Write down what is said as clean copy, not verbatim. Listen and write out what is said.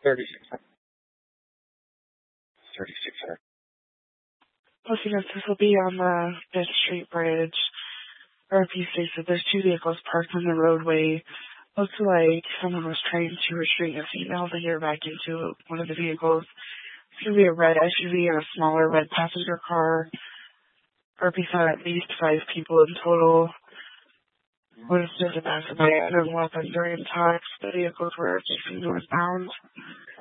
3600. 3600. Okay, yes, this will be on the 5th Street Bridge. RP states that there's two vehicles parked on the roadway. Looks like someone was trying to restrain a female to get back into one of the vehicles. It's going to be a red SUV and a smaller red passenger car. RP saw at least 5 people in total. Witnesses and passerby and weapons are intact. The vehicles were facing northbound.